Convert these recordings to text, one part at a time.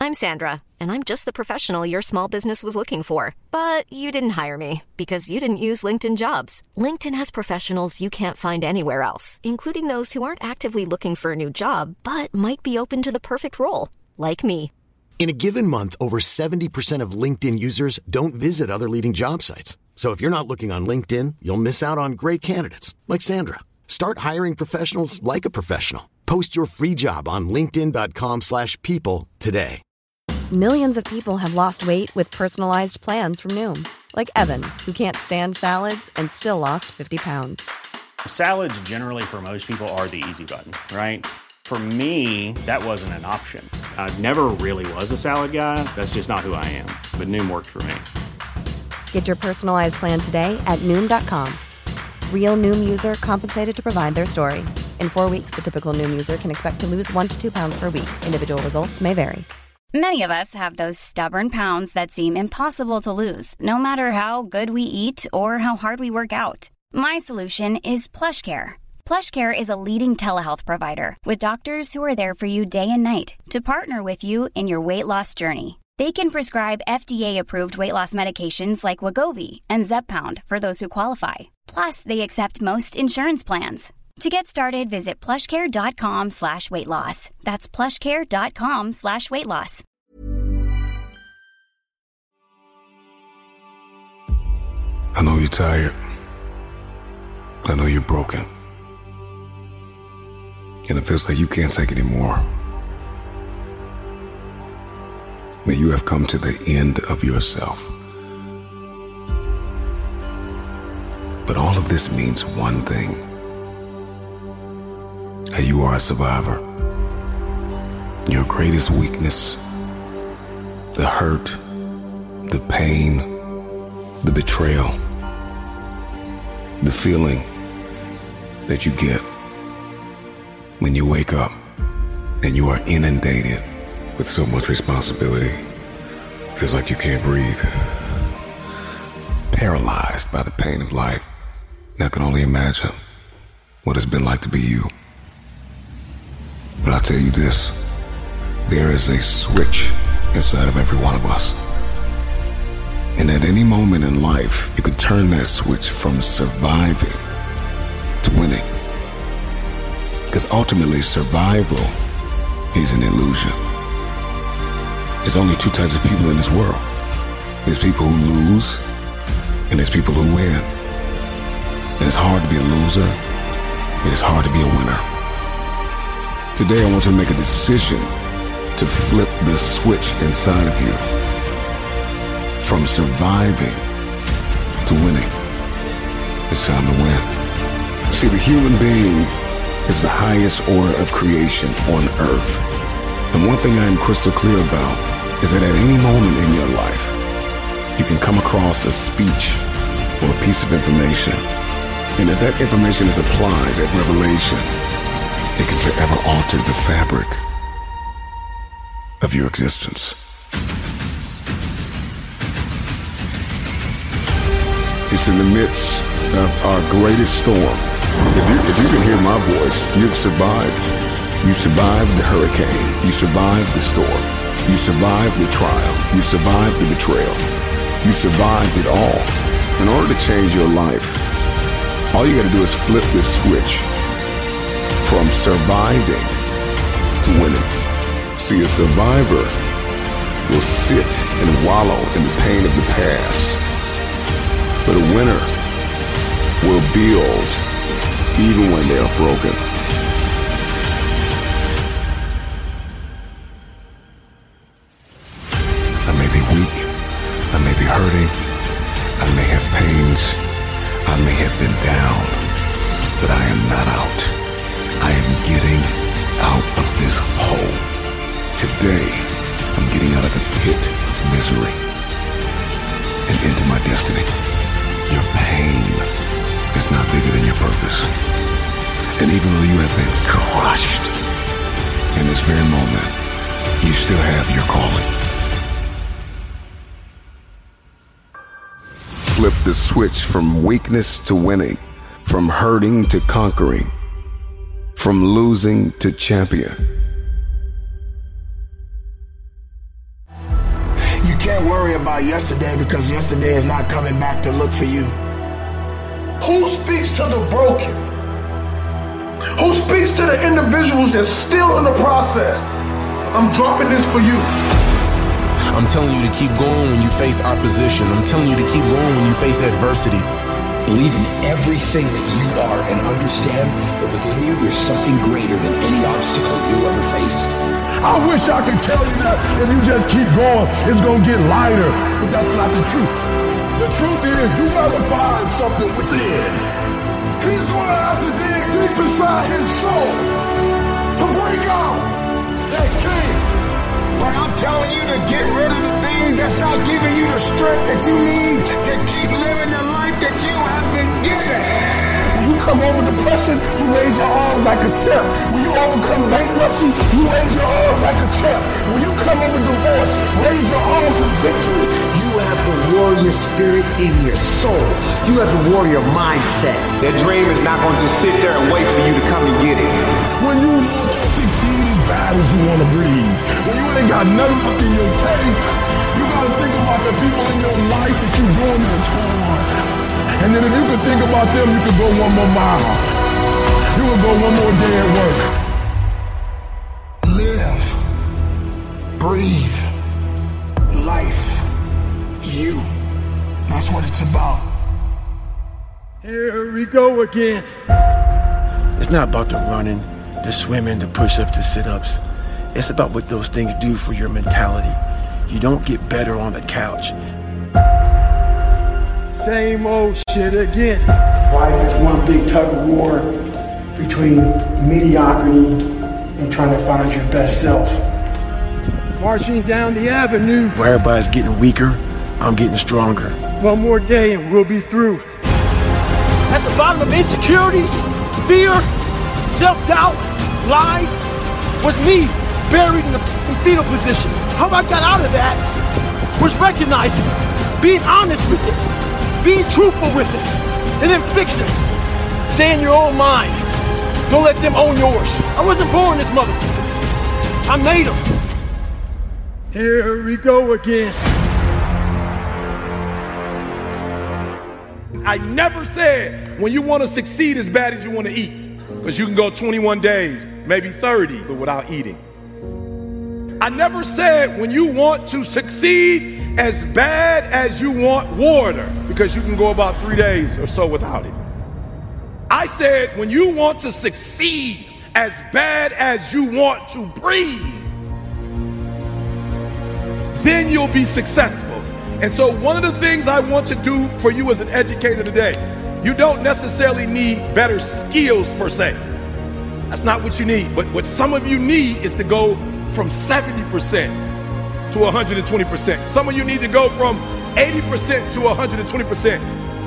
I'm Sandra, and I'm just the professional your small business was looking for. But you didn't hire me because you didn't use LinkedIn Jobs. LinkedIn has professionals you can't find anywhere else, including those who aren't actively looking for a new job, but might be open to the perfect role, like me. In a given month, over 70% of LinkedIn users don't visit other leading job sites. So if you're not looking on LinkedIn, you'll miss out on great candidates like Sandra. Start hiring professionals like a professional. Post your free job on linkedin.com/people today. Millions of people have lost weight with personalized plans from Noom. Like Evan, who can't stand salads and still lost 50 pounds. Salads generally for most people are the easy button, right? For me, that wasn't an option. I never really was a salad guy. That's just not who I am. But Noom worked for me. Get your personalized plan today at Noom.com. Real Noom user compensated to provide their story. In 4 weeks, the typical Noom user can expect to lose 1 to 2 pounds per week. Individual results may vary. Many of us have those stubborn pounds that seem impossible to lose, no matter how good we eat or how hard we work out. My solution is PlushCare. PlushCare is a leading telehealth provider with doctors who are there for you day and night to partner with you in your weight loss journey. They can prescribe FDA-approved weight loss medications like Wegovy and Zepbound for those who qualify. Plus, they accept most insurance plans. To get started, visit plushcare.com/weightloss. That's plushcare.com/weightloss. I know you're tired. I know you're broken. And it feels like you can't take it anymore. That you have come to the end of yourself. But all of this means one thing. That you are a survivor. Your greatest weakness, the hurt, the pain, the betrayal, the feeling that you get when you wake up and you are inundated with so much responsibility. Feels like you can't breathe. Paralyzed by the pain of life. I can only imagine what it's been like to be you. But I'll tell you this, there is a switch inside of every one of us. And at any moment in life, you can turn that switch from surviving to winning. Because ultimately, survival is an illusion. There's only two types of people in this world. There's people who lose, and there's people who win. And it's hard to be a loser. It is hard to be a winner. Today, I want you to make a decision to flip the switch inside of you from surviving to winning. It's time to win. See, the human being is the highest order of creation on earth. And one thing I am crystal clear about is that at any moment in your life, you can come across a speech or a piece of information. And if that information is applied, that revelation, it can forever alter the fabric of your existence. It's in the midst of our greatest storm. If you can hear my voice, you've survived. You survived the hurricane. You survived the storm. You survived the trial. You survived the betrayal. You survived it all. In order to change your life, all you gotta do is flip this switch from surviving to winning. See, a survivor will sit and wallow in the pain of the past. But a winner will build even when they are broken. I may be weak, I may be hurting, I may have pains, I may have been down, but I am not out. I am getting out of this hole. Today, I'm getting out of the pit of misery and into my destiny. Your pain is not bigger than your purpose. And even though you have been crushed in this very moment, you still have your calling. Flip the switch from weakness to winning, from hurting to conquering, from losing to champion. can't worry about yesterday because yesterday is not coming back to look for you. Who speaks to the broken? Who speaks to the individuals that's still in the process? I'm dropping this for you. I'm telling you to keep going when you face opposition. I'm telling you to keep going when you face adversity. Believe in everything that you are and understand that within you there's something greater than any obstacle you'll ever face. I wish I could tell you that if you just keep going, it's going to get lighter. But that's not the truth. The truth is you gotta find something within. He's going to have to dig deep inside his soul to bring out that king. But I'm telling you to get rid of the things that's not giving you the strength that you need to keep living the life that you have been given. When you come over depression, you raise your arms like a champ. When you overcome bankruptcy, you raise your arms like a champ. When you come over divorce, raise your arms in victory. You have the warrior spirit in your soul. You have the warrior mindset. That dream is not going to just sit there and wait for you to come and get it. When you want to succeed as bad as you want to breathe, when you ain't got nothing up in your tank, you got to think about the people in your life that you're doing this for. And then if you can think about them, you can go one more mile. You can go one more day at work. Live. Breathe. Life. You. That's what it's about. Here we go again. It's not about the running, the swimming, the push-ups, the sit-ups. It's about what those things do for your mentality. You don't get better on the couch. Same old shit again. Life is one big tug of war between mediocrity and trying to find your best self. Marching down the avenue. Where everybody's getting weaker, I'm getting stronger. One more day and we'll be through. At the bottom of insecurities, fear, self-doubt, lies, was me buried in the fetal position. How I got out of that was recognizing it, being honest with it, being truthful with it, and then fix it. Stay in your own mind. Don't let them own yours. I wasn't born this motherfucker. I made them. Here we go again. I never said when you want to succeed as bad as you want to eat. Because you can go 21 days, maybe 30, but without eating. I never said when you want to succeed as bad as you want water, because you can go about 3 days or so without it. I said when you want to succeed as bad as you want to breathe, then you'll be successful. And so one of the things I want to do for you as an educator today, you don't necessarily need better skills per se. That's not what you need. But what some of you need is to go from 70% to 120%. Some of you need to go from 80% to 120%.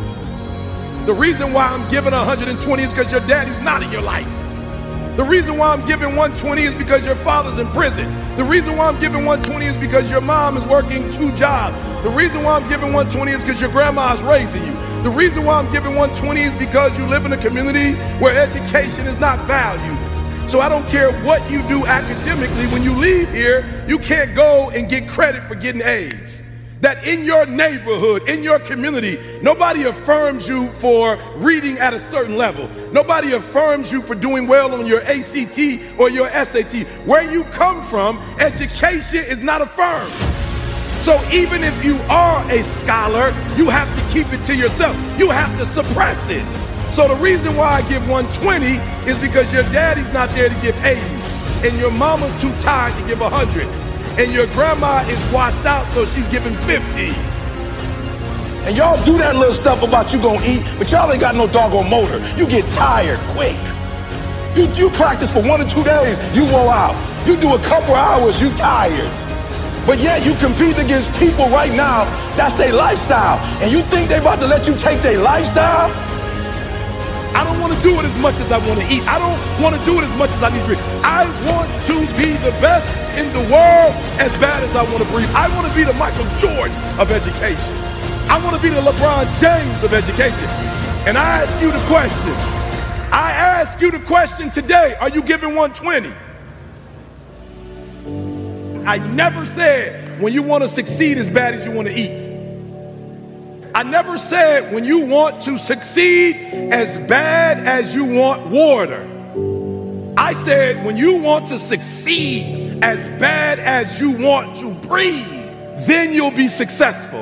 The reason why I'm giving 120 is because your daddy's not in your life. The reason why I'm giving 120 is because your father's in prison. The reason why I'm giving 120 is because your mom is working 2 jobs. The reason why I'm giving 120 is because your grandma is raising you. The reason why I'm giving 120 is because you live in a community where education is not valued. So I don't care what you do academically, when you leave here, you can't go and get credit for getting A's. That in your neighborhood, in your community, nobody affirms you for reading at a certain level. Nobody affirms you for doing well on your ACT or your SAT. Where you come from, education is not affirmed. So even if you are a scholar, you have to keep it to yourself. You have to suppress it. So the reason why I give 120 is because your daddy's not there to give 80, and your mama's too tired to give 100, and your grandma is washed out, so she's giving 50. And y'all do that little stuff about you gonna eat, but y'all ain't got no doggone motor. You get tired quick. You practice for 1 or 2 days, you wore out. You do a couple hours, you tired. But yet you compete against people right now, that's their lifestyle. And you think they about to let you take their lifestyle? I don't want to do it as much as I want to eat. I don't want to do it as much as I need to breathe. I want to be the best in the world as bad as I want to breathe. I want to be the Michael Jordan of education. I want to be the LeBron James of education. And I ask you the question. I ask you the question today, are you giving 120? I never said when you want to succeed as bad as you want to eat. I never said when you want to succeed as bad as you want water. I said when you want to succeed as bad as you want to breathe, then you'll be successful.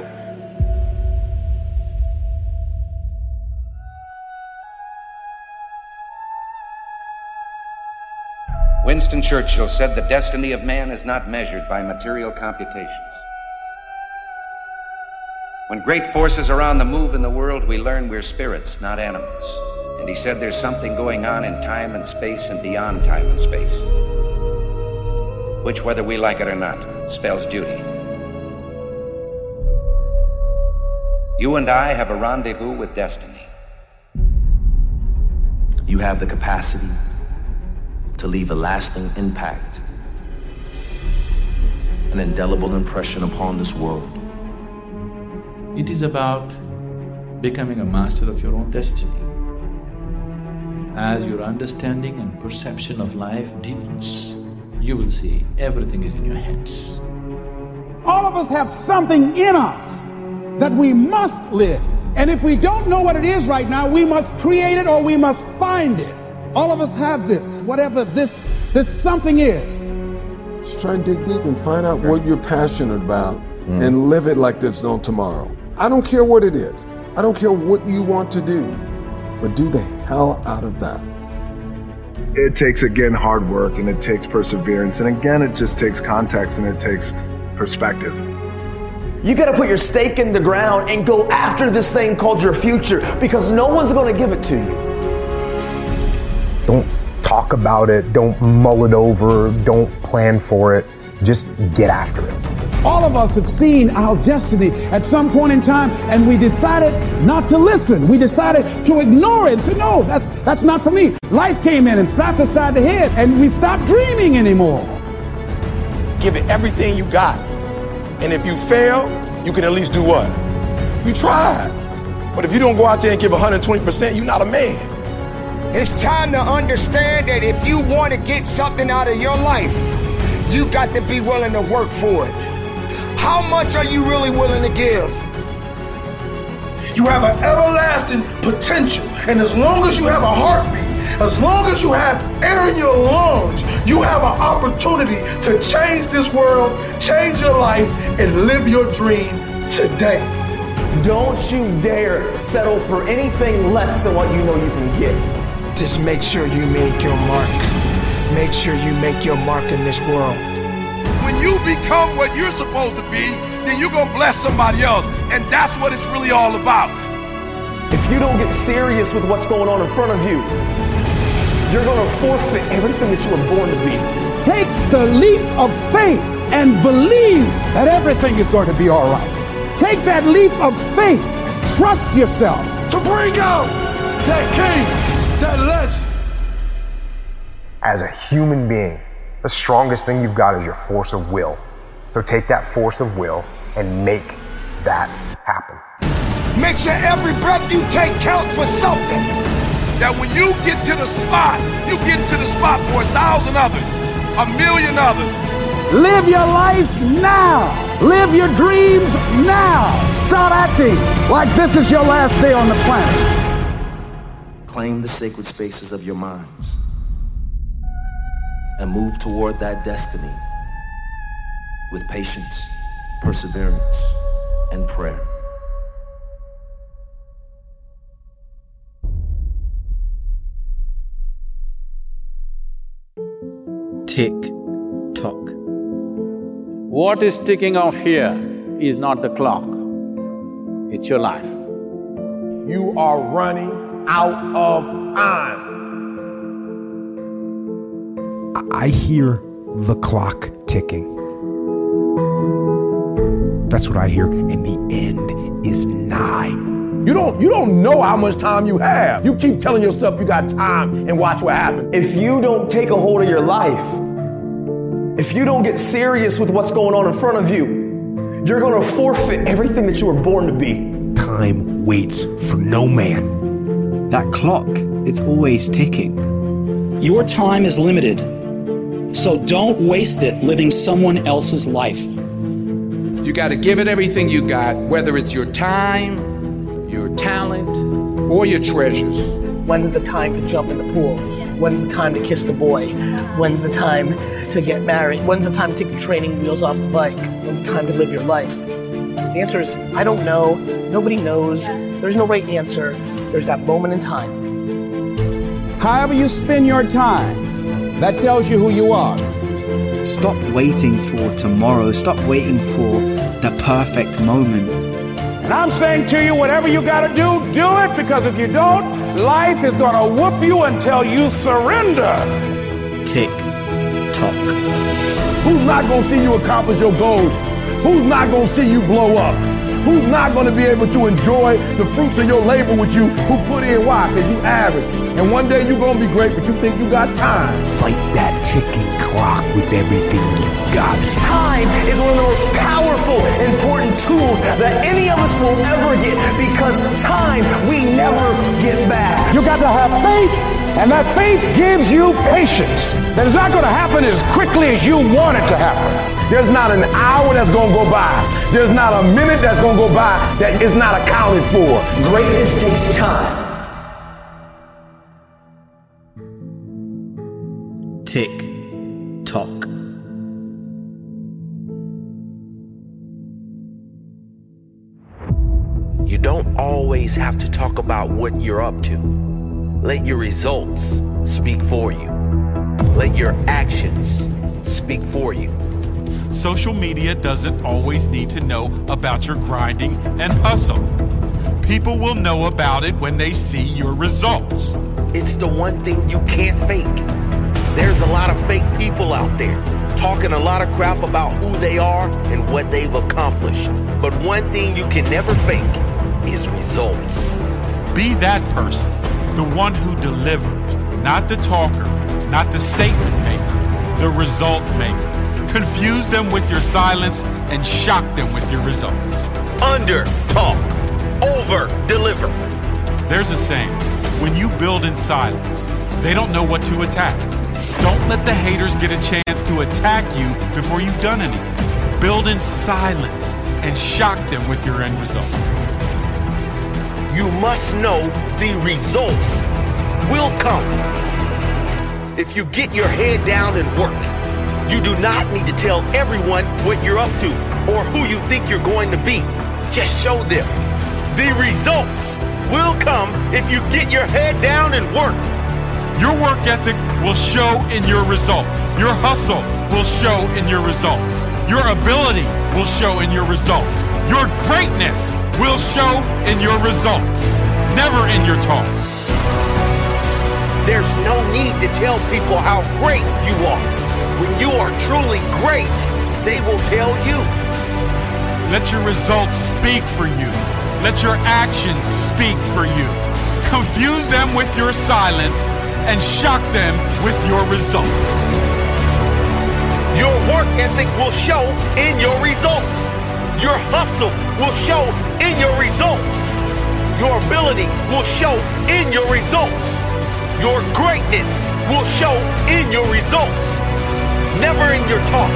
Winston Churchill said the destiny of man is not measured by material computations. When great forces are on the move in the world, we learn we're spirits, not animals. And he said there's something going on in time and space and beyond time and space, which, whether we like it or not, spells duty. You and I have a rendezvous with destiny. You have the capacity to leave a lasting impact, an indelible impression upon this world. It is about becoming a master of your own destiny. As your understanding and perception of life deepens, you will see everything is in your hands. All of us have something in us that we must live. And if we don't know what it is right now, we must create it or we must find it. All of us have this, whatever this something is. Just try and dig deep and find out what you're passionate about and live it like there's no tomorrow. I don't care what it is. I don't care what you want to do, but do the hell out of that. It takes, again, hard work, and it takes perseverance. And again, it just takes context and it takes perspective. You gotta put your stake in the ground and go after this thing called your future, because no one's gonna give it to you. Don't talk about it, don't mull it over, don't plan for it, just get after it. All of us have seen our destiny at some point in time, and we decided not to listen. We decided to ignore it and say, no, that's not for me. Life came in and slapped us side the head, and we stopped dreaming anymore. Give it everything you got. And if you fail, you can at least do what? You tried. But if you don't go out there and give 120%, you're not a man. It's time to understand that if you want to get something out of your life, you got to be willing to work for it. How much are you really willing to give? You have an everlasting potential. And as long as you have a heartbeat, as long as you have air in your lungs, you have an opportunity to change this world, change your life, and live your dream today. Don't you dare settle for anything less than what you know you can get. Just make sure you make your mark. Make sure you make your mark in this world. When you become what you're supposed to be, then you're going to bless somebody else. And that's what it's really all about. If you don't get serious with what's going on in front of you, you're going to forfeit everything that you were born to be. Take the leap of faith and believe that everything is going to be all right. Take that leap of faith. Trust yourself. To bring out that king, that legend. As a human being, the strongest thing you've got is your force of will. So take that force of will and make that happen. Make sure every breath you take counts for something. That when you get to the spot, you get to the spot for 1,000 others, 1,000,000 others. Live your life now. Live your dreams now. Start acting like this is your last day on the planet. Claim the sacred spaces of your minds and move toward that destiny with patience, perseverance, and prayer. Tick tock. What is ticking off here is not the clock, it's your life. You are running out of time. I hear the clock ticking. That's what I hear, and the end is nigh. You don't know how much time you have. You keep telling yourself you got time and watch what happens. If you don't take a hold of your life, if you don't get serious with what's going on in front of you, you're going to forfeit everything that you were born to be. Time waits for no man. That clock, it's always ticking. Your time is limited, so don't waste it living someone else's life. You got to give it everything you got, whether it's your time, your talent, or your treasures. When's the time to jump in the pool? When's the time to kiss the boy? When's the time to get married? When's the time to take the training wheels off the bike? When's the time to live your life? The answer is, I don't know. Nobody knows. There's no right answer. There's that moment in time. However you spend your time, that tells you who you are. Stop waiting for tomorrow. Stop waiting for the perfect moment. And I'm saying to you, whatever you gotta do it, because if you don't, life is gonna whoop you until you surrender. Tick, tock. Who's not gonna see you accomplish your goals? Who's not gonna see you blow up? Who's not gonna be able to enjoy the fruits of your labor with you? Who put in why? Because you average. And one day you're gonna be great, but you think you got time. Fight that ticking clock with everything you got. Time is one of the most powerful, important tools that any of us will ever get, because time we never get back. You got to have faith, and that faith gives you patience. That it's not gonna happen as quickly as you want it to happen. There's not an hour that's gonna go by. There's not a minute that's gonna go by that is not accounted for. Greatness takes time. Tick, tock. You don't always have to talk about what you're up to. Let your results speak for you. Let your actions speak for you. Social media doesn't always need to know about your grinding and hustle. People will know about it when they see your results. It's the one thing you can't fake. There's a lot of fake people out there talking a lot of crap about who they are and what they've accomplished. But one thing you can never fake is results. Be that person, the one who delivers, not the talker, not the statement maker, the result maker. Confuse them with your silence and shock them with your results. Under talk, over deliver. There's a saying, when you build in silence, they don't know what to attack. Don't let the haters get a chance to attack you before you've done anything. Build in silence and shock them with your end result. You must know the results will come. If you get your head down and work, you do not need to tell everyone what you're up to or who you think you're going to be. Just show them. The results will come if you get your head down and work. Your work ethic will show in your result. Your hustle will show in your results. Your ability will show in your results. Your greatness will show in your results, never in your talk. There's no need to tell people how great you are. When you are truly great, they will tell you. Let your results speak for you. Let your actions speak for you. Confuse them with your silence and shock them with your results. Your work ethic will show in your results. Your hustle will show in your results. Your ability will show in your results. Your greatness will show in your results, never in your talk.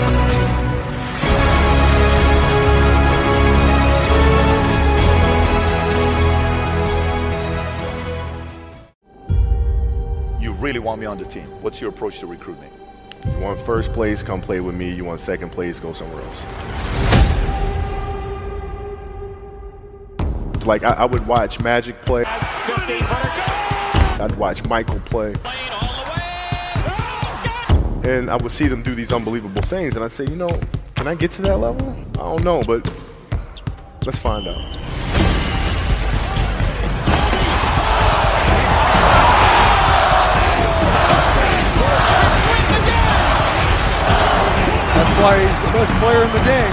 You really want me on the team. What's your approach to recruiting? You want first place, come play with me. You want second place, go somewhere else. Like, I would watch Magic play. I'd watch Michael play. And I would see them do these unbelievable things. And I'd say, you know, can I get to that level? I don't know, but let's find out. That's why he's the best player in the game.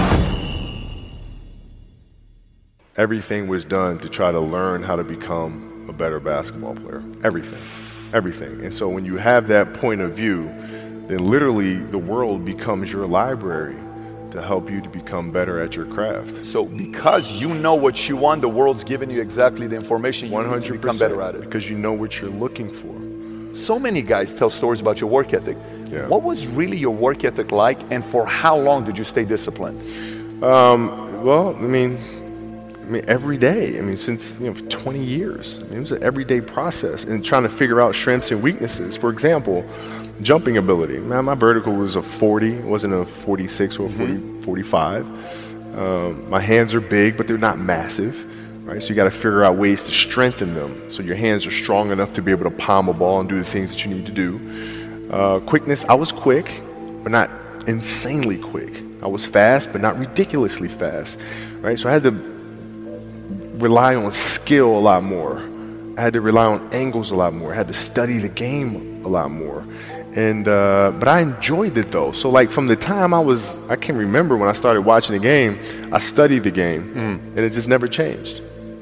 Everything was done to try to learn how to become a better basketball player. Everything. And so when you have that point of view, then literally the world becomes your library to help you to become better at your craft. So because you know what you want, the world's giving you exactly the information you 100% need to become better at it. Because you know what you're looking for. So many guys tell stories about your work ethic. Yeah. What was really your work ethic like, and for how long did you stay disciplined? Well, I mean, every day. I mean, since 20 years. I mean, it was an everyday process and trying to figure out strengths and weaknesses. For example, jumping ability. Now, my vertical was a 40, it wasn't a 46 or a 45. My hands are big, but they're not massive. Right? So you got to figure out ways to strengthen them so your hands are strong enough to be able to palm a ball and do the things that you need to do. Quickness, I was quick, but not insanely quick. I was fast, but not ridiculously fast. Right? So I had to rely on skill a lot more. I had to rely on angles a lot more. I had to study the game a lot more. And but I enjoyed it though. So like from the time I can remember when I started watching the game, I studied the game and it just never changed.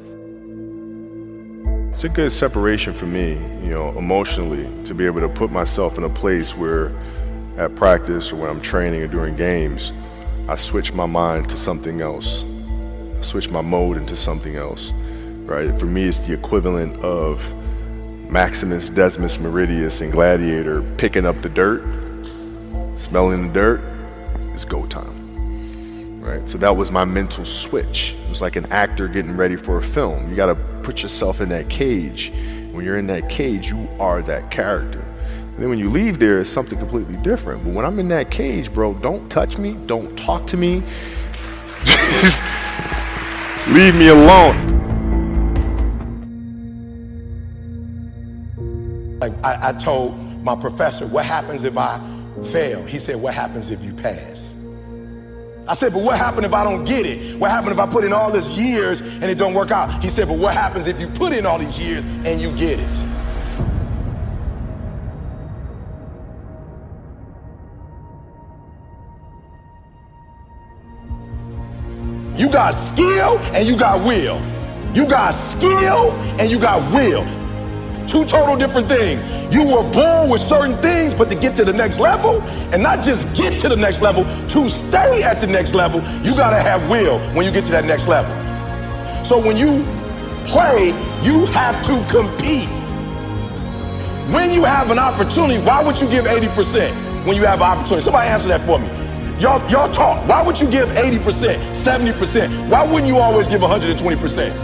It's a good separation for me, emotionally, to be able to put myself in a place where at practice or when I'm training or during games, I switch my mind to something else. I switch my mode into something else, right? For me, it's the equivalent of Maximus Decimus Meridius in Gladiator picking up the dirt, smelling the dirt. It's go time, right? So that was my mental switch. It was like an actor getting ready for a film. You got to put yourself in that cage. When you're in that cage, you are that character. And then when you leave there, it's something completely different. But when I'm in that cage, bro, don't touch me, don't talk to me. Just leave me alone. I told my professor, what happens if I fail? He said, what happens if you pass? I said, but what happens if I don't get it? What happens if I put in all these years and it don't work out? He said, but what happens if you put in all these years and you get it? You got skill and you got will. You got skill and you got will. Two total different things. You were born with certain things, but to get to the next level, and not just get to the next level, to stay at the next level, you gotta have will when you get to that next level. So when you play, you have to compete. When you have an opportunity, why would you give 80% when you have an opportunity? Somebody answer that for me. Y'all talk. Why would you give 80%, 70%? Why wouldn't you always give 120%?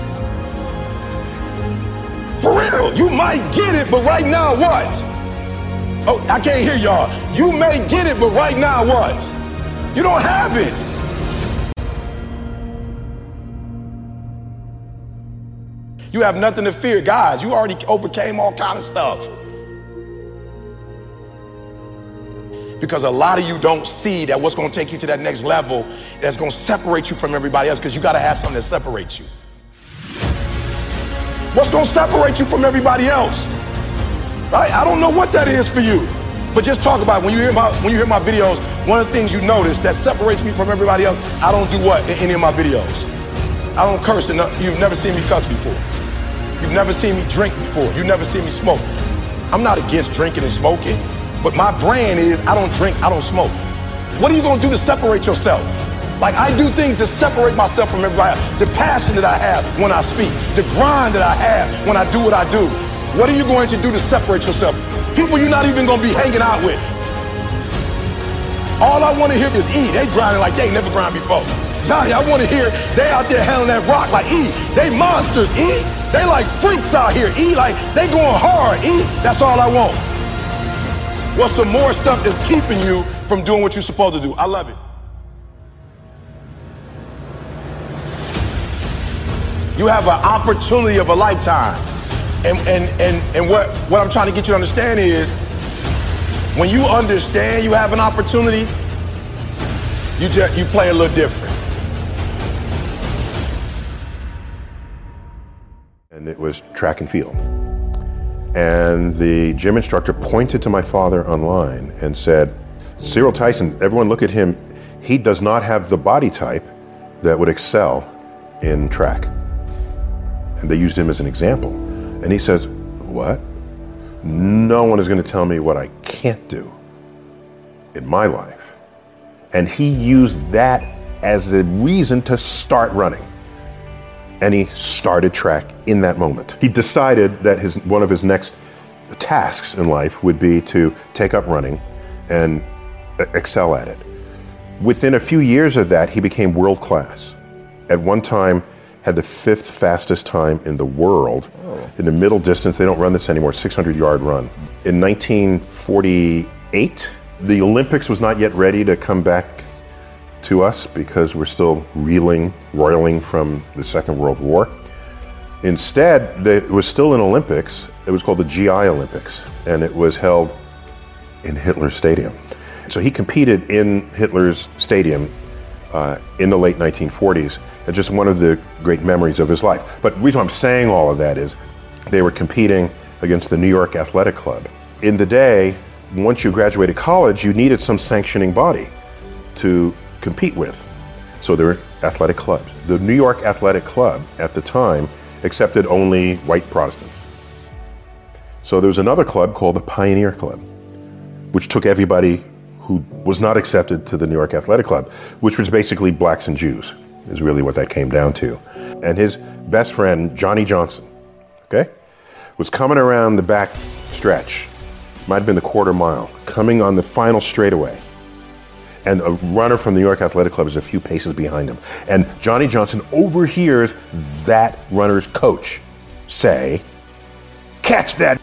For real, you might get it, but right now what? Oh, I can't hear y'all. You may get it, but right now what? You don't have it. You have nothing to fear. Guys, you already overcame all kind of stuff. Because a lot of you don't see that what's going to take you to that next level that's going to separate you from everybody else, because you got to have something that separates you. What's going to separate you from everybody else? Right? I don't know what that is for you, but just talk about it. When you hear my videos, one of the things you notice that separates me from everybody else, I don't do what in any of my videos? I don't curse. You've never seen me cuss before. You've never seen me drink before. You've never seen me smoke. I'm not against drinking and smoking, but my brand is I don't drink, I don't smoke. What are you going to do to separate yourself? Like, I do things to separate myself from everybody else. The passion that I have when I speak, the grind that I have when I do what I do. What are you going to do to separate yourself? People you're not even going to be hanging out with. All I want to hear is E. They grinding like they never grind before. Johnny, I want to hear they out there handling that rock like E. They monsters, E. They like freaks out here, E. Like, they going hard, E. That's all I want. What's some more stuff that's keeping you from doing what you're supposed to do? I love it. You have an opportunity of a lifetime. And what I'm trying to get you to understand is, when you understand you have an opportunity, you play a little different. And it was track and field. And the gym instructor pointed to my father online and said, Cyril Tyson, everyone look at him. He does not have the body type that would excel in track. And they used him as an example. And he says, what? No one is going to tell me what I can't do in my life. And he used that as a reason to start running. And he started track in that moment. He decided that one of his next tasks in life would be to take up running and excel at it. Within a few years of that, he became world class. at one time had the 5th fastest time in the world. In the middle distance, they don't run this anymore, 600-yard run. In 1948, the Olympics was not yet ready to come back to us because we're still roiling from the Second World War. Instead, it was still an Olympics. It was called the GI Olympics, and it was held in Hitler's Stadium. So he competed in Hitler's Stadium in the late 1940s, and just one of the great memories of his life. But the reason I'm saying all of that is they were competing against the New York Athletic Club. In the day, once you graduated college, you needed some sanctioning body to compete with. So there were athletic clubs. The New York Athletic Club at the time accepted only white Protestants. So there was another club called the Pioneer Club, which took everybody who was not accepted to the New York Athletic Club, which was basically blacks and Jews, is really what that came down to. And his best friend, Johnny Johnson, was coming around the back stretch, might have been the quarter mile, coming on the final straightaway. And a runner from the New York Athletic Club is a few paces behind him. And Johnny Johnson overhears that runner's coach say, "Catch that!"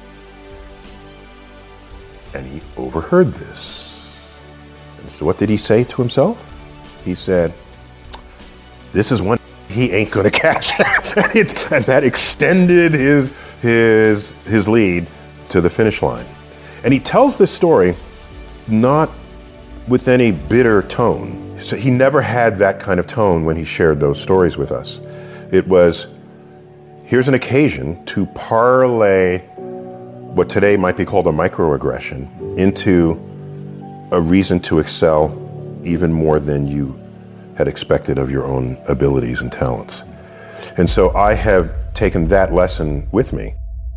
And he overheard this. And so what did he say to himself? He said, "This is one he ain't gonna catch." And that extended his lead to the finish line. And he tells this story not with any bitter tone. So he never had that kind of tone when he shared those stories with us. It was, here's an occasion to parlay what today might be called a microaggression into a reason to excel even more than you had expected of your own abilities and talents. And so I have taken that lesson with me.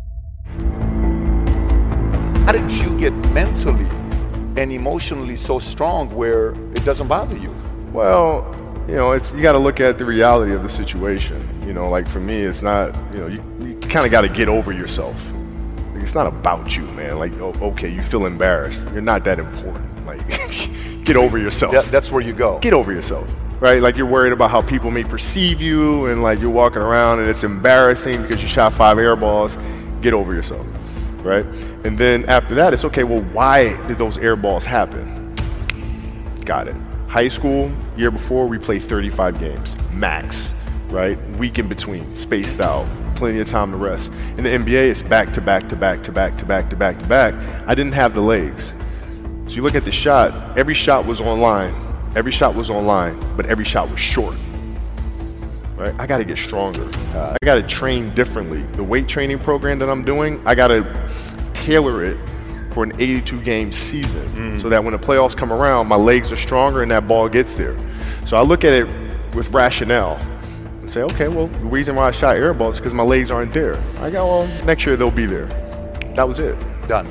How did you get mentally and emotionally so strong where it doesn't bother you? Well, you got to look at the reality of the situation. Like for me, it's not, you kind of got to get over yourself. It's not about you, man. Like, okay, you feel embarrassed. You're not that important. Like, get over yourself. That's where you go. Get over yourself, right? Like you're worried about how people may perceive you, and like you're walking around and it's embarrassing because you shot 5 air balls. Get over yourself, right? And then after that, it's okay, well, why did those air balls happen? Got it. High school, year before, we played 35 games, max, right? Week in between, spaced out, plenty of time to rest. In the NBA, it's back to back to back to back to back to back to back. I didn't have the legs. So you look at the shot, every shot was online, but every shot was short. Right? I got to get stronger. I got to train differently. The weight training program that I'm doing, I got to tailor it for an 82-game season so that when the playoffs come around, my legs are stronger and that ball gets there. So I look at it with rationale and say, okay, well, the reason why I shot air balls is because my legs aren't there. I go, well, next year they'll be there. That was it. Done.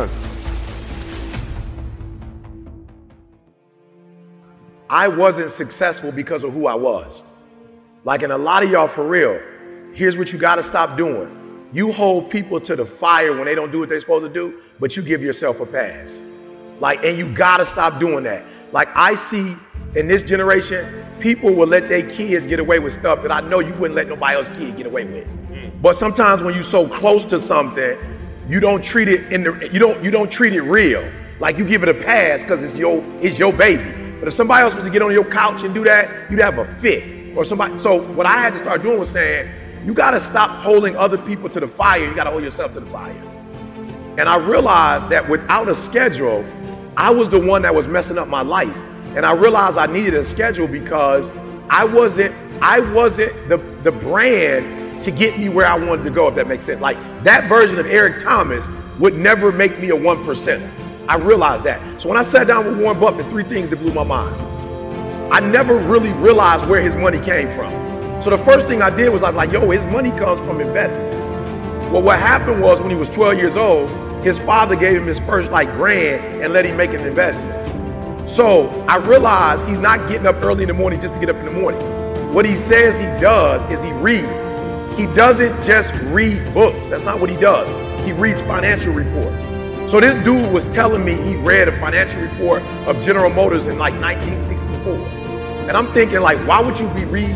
I wasn't successful because of who I was. Like, and a lot of y'all, for real, here's what you got to stop doing. You hold people to the fire when they don't do what they're supposed to do, but you give yourself a pass. Like, and you got to stop doing that. Like, I see in this generation, people will let their kids get away with stuff that I know you wouldn't let nobody else's kid get away with. But sometimes when you're so close to something, you don't treat it you don't treat it real. Like, you give it a pass because it's your baby. But if somebody else was to get on your couch and do that, you'd have a fit. Or somebody. So what I had to start doing was saying, you got to stop holding other people to the fire. You got to hold yourself to the fire. And I realized that without a schedule, I was the one that was messing up my life. And I realized I needed a schedule because I wasn't the brand to get me where I wanted to go, if that makes sense. Like, that version of Eric Thomas would never make me a 1%er. I realized that. So when I sat down with Warren Buffett, 3 things that blew my mind. I never really realized where his money came from. So the first thing I did was I was like, yo, his money comes from investments. Well, what happened was when he was 12 years old, his father gave him his first $1,000 and let him make an investment. So I realized he's not getting up early in the morning just to get up in the morning. What he says he does is he reads. He doesn't just read books. That's not what he does. He reads financial reports. So this dude was telling me he read a financial report of General Motors in like 1964. And I'm thinking, like, why would you be reading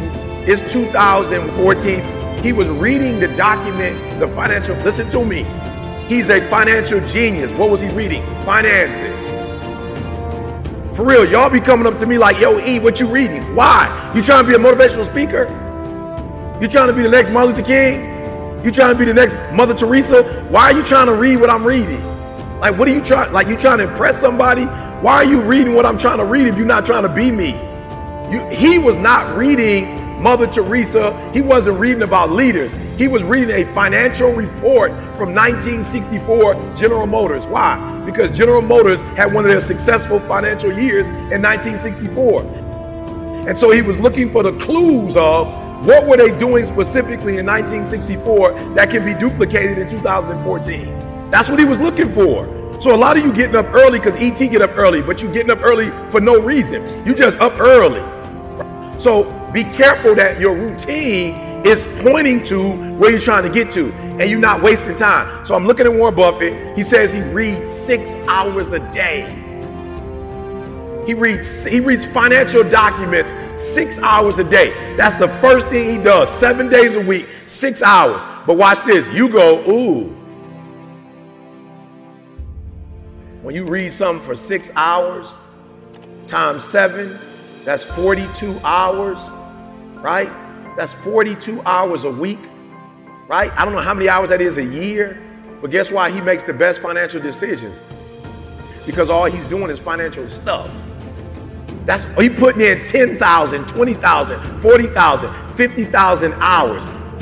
It's 2014. He was reading the document, the financial, listen to me. He's a financial genius. What was he reading? Finances. For real, y'all be coming up to me like, yo, E, what you reading? Why? You trying to be a motivational speaker? You trying to be the next Martin Luther King? You trying to be the next Mother Teresa? Why are you trying to read what I'm reading? Like, what are you trying, like you trying to impress somebody? Why are you reading what I'm trying to read if you're not trying to be me? He was not reading Mother Teresa. He wasn't reading about leaders. He was reading a financial report from 1964 General Motors. Why? Because General Motors had one of their successful financial years in 1964. And so he was looking for the clues of what were they doing specifically in 1964 that can be duplicated in 2014. That's what he was looking for. So a lot of you getting up early because ET get up early, but you getting up early for no reason. You just up early. So be careful that your routine is pointing to where you're trying to get to and you're not wasting time. So I'm looking at Warren Buffett. He says he reads 6 hours a day. He reads financial documents 6 hours a day. That's the first thing he does, 7 days a week, 6 hours. But watch this, you go, ooh. When you read something for 6 hours times 7, that's 42 hours, right? That's 42 hours a week, right? I don't know how many hours that is a year, but guess why he makes the best financial decision? Because all he's doing is financial stuff. That's he putting in 10,000, 20,000, 40,000, 50,000 hours.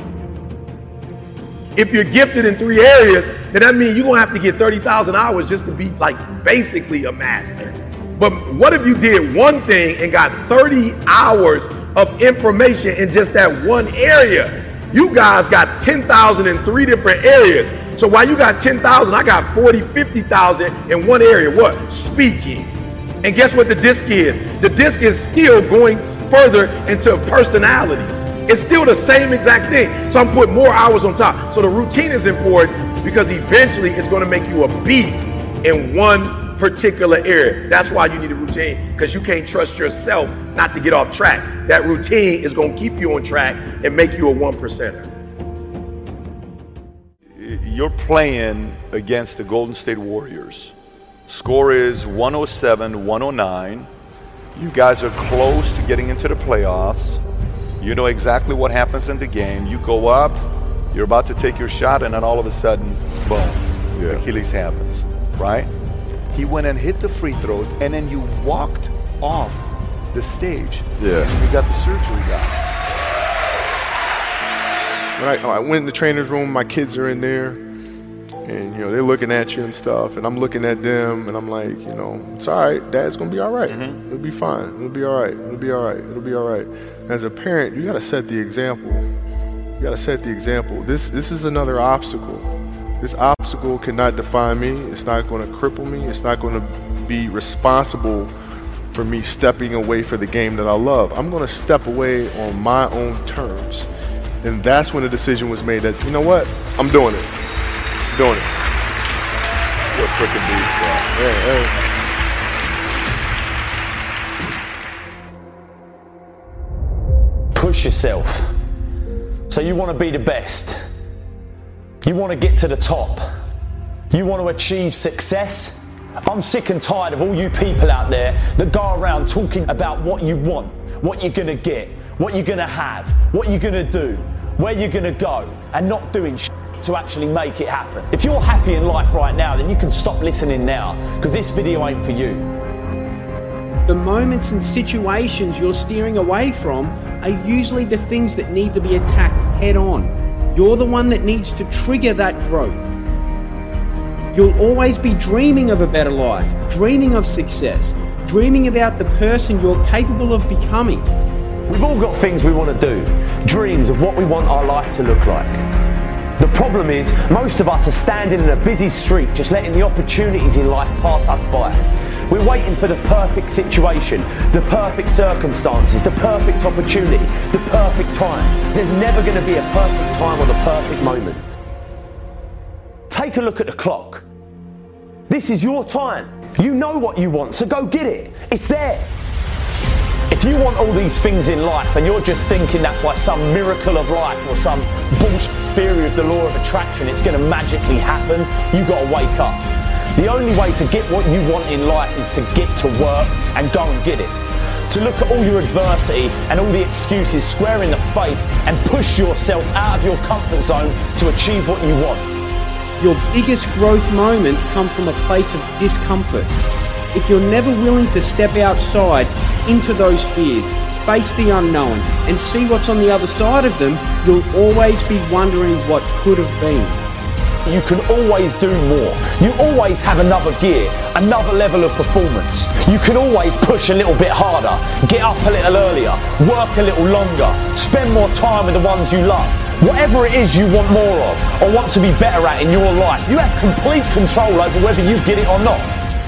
If you're gifted in 3 areas, then that means you're gonna have to get 30,000 hours just to be like basically a master. But what if you did one thing and got 30 hours of information in just that one area? You guys got 10,000 in 3 different areas. So while you got 10,000, I got 40, 50,000 in one area. What? Speaking. And guess what the disc is? The disc is still going further into personalities. It's still the same exact thing. So I'm putting more hours on top. So the routine is important because eventually it's going to make you a beast in one particular area. That's why you need a routine, because you can't trust yourself not to get off track. That routine is going to keep you on track and make you a 1%er. You're playing against the Golden State Warriors. Score is 107-109. You guys are close to getting into the playoffs. You know exactly what happens in the game. You go up, you're about to take your shot, and then all of a sudden, boom, Achilles happens, right? He went and hit the free throws, and then you walked off the stage. Yeah. And you got the surgery done. When I went in the trainer's room, my kids are in there, and they're looking at you and stuff, and I'm looking at them, and I'm like, it's all right. Dad's gonna be all right. Mm-hmm. It'll be fine. It'll be all right. It'll be all right. It'll be all right. As a parent, you gotta set the example. You gotta set the example. This is another obstacle. This obstacle cannot define me. It's not going to cripple me. It's not going to be responsible for me stepping away for the game that I love. I'm going to step away on my own terms. And that's when the decision was made that, you know what? I'm doing it. I'm doing it. You're a freaking beast, yeah. Push yourself. So you want to be the best. You want to get to the top. You want to achieve success. I'm sick and tired of all you people out there that go around talking about what you want, what you're going to get, what you're going to have, what you're going to do, where you're going to go, and not doing shit to actually make it happen. If you're happy in life right now, then you can stop listening now, because this video ain't for you. The moments and situations you're steering away from are usually the things that need to be attacked head on. You're the one that needs to trigger that growth. You'll always be dreaming of a better life, dreaming of success, dreaming about the person you're capable of becoming. We've all got things we want to do, dreams of what we want our life to look like. The problem is, most of us are standing in a busy street just letting the opportunities in life pass us by. We're waiting for the perfect situation, the perfect circumstances, the perfect opportunity, the perfect time. There's never going to be a perfect time or the perfect moment. Take a look at the clock. This is your time. You know what you want, so go get it. It's there. If you want all these things in life and you're just thinking that by some miracle of life or some bullshit theory of the law of attraction it's going to magically happen, you've got to wake up. The only way to get what you want in life is to get to work and go and get it. To look at all your adversity and all the excuses square in the face and push yourself out of your comfort zone to achieve what you want. Your biggest growth moments come from a place of discomfort. If you're never willing to step outside into those fears, face the unknown, and see what's on the other side of them, you'll always be wondering what could have been. You can always do more. You always have another gear, another level of performance. You can always push a little bit harder, get up a little earlier, work a little longer, spend more time with the ones you love. Whatever it is you want more of or want to be better at in your life, you have complete control over whether you get it or not.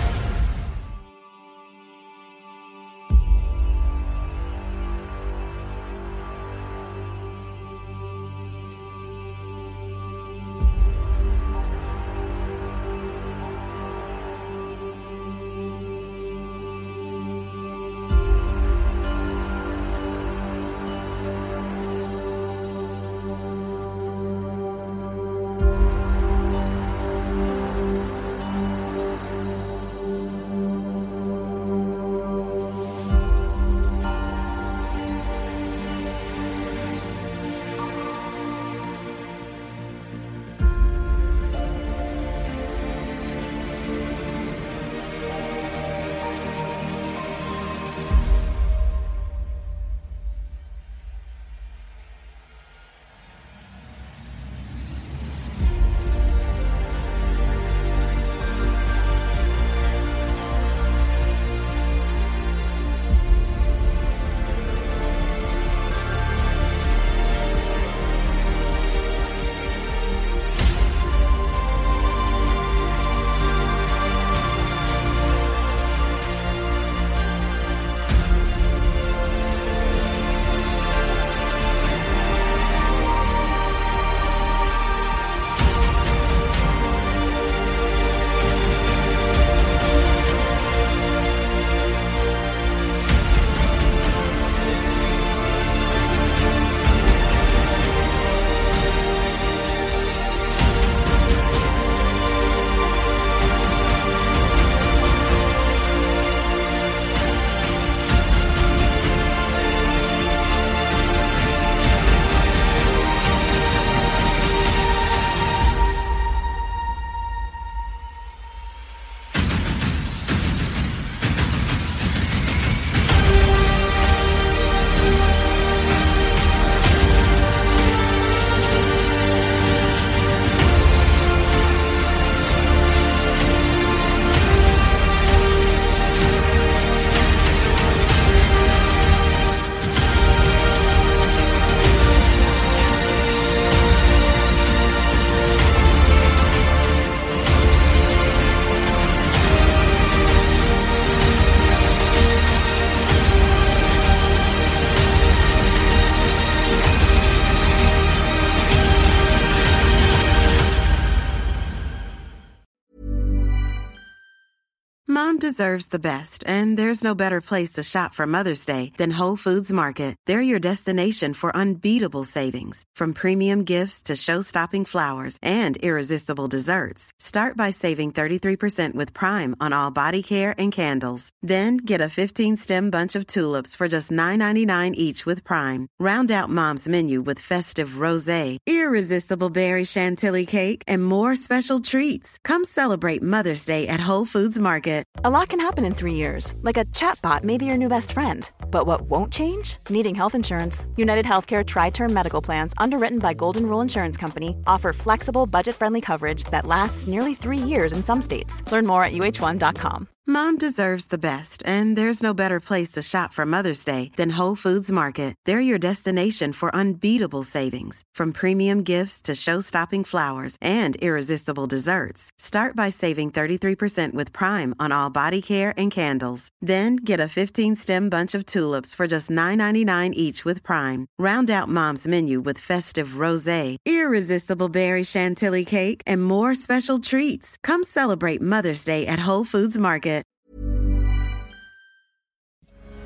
Mom deserves the best, and there's no better place to shop for Mother's Day than Whole Foods Market. They're your destination for unbeatable savings, from premium gifts to show-stopping flowers and irresistible desserts. Start by saving 33% with Prime on all body care and candles. Then get a 15-stem bunch of tulips for just $9.99 each with Prime. Round out Mom's menu with festive rosé, irresistible berry chantilly cake, and more special treats. Come celebrate Mother's Day at Whole Foods Market. A lot can happen in 3 years, like a chatbot may be your new best friend. But what won't change? Needing health insurance. United Healthcare Tri-Term Medical Plans, underwritten by Golden Rule Insurance Company, offer flexible, budget-friendly coverage that lasts nearly 3 years in some states. Learn more at uh1.com. Mom deserves the best, and there's no better place to shop for Mother's Day than Whole Foods Market. They're your destination for unbeatable savings, from premium gifts to show-stopping flowers and irresistible desserts. Start by saving 33% with Prime on all body care and candles. Then get a 15-stem bunch of tulips for just $9.99 each with Prime. Round out Mom's menu with festive rosé, irresistible berry chantilly cake, and more special treats. Come celebrate Mother's Day at Whole Foods Market.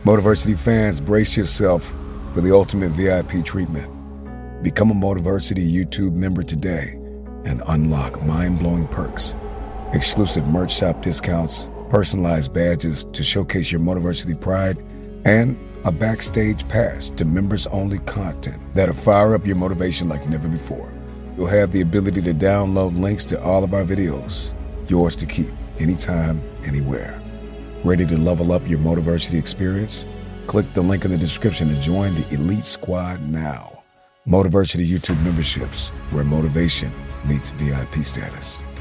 Motiversity fans, brace yourself for the ultimate VIP treatment. Become a Motiversity YouTube member today and unlock mind-blowing perks, exclusive merch shop discounts, personalized badges to showcase your Motiversity pride, and a backstage pass to members-only content that'll fire up your motivation like never before. You'll have the ability to download links to all of our videos, yours to keep, anytime, anywhere. Ready to level up your Motiversity experience? Click the link in the description to join the Elite Squad now. Motiversity YouTube memberships, where motivation meets VIP status.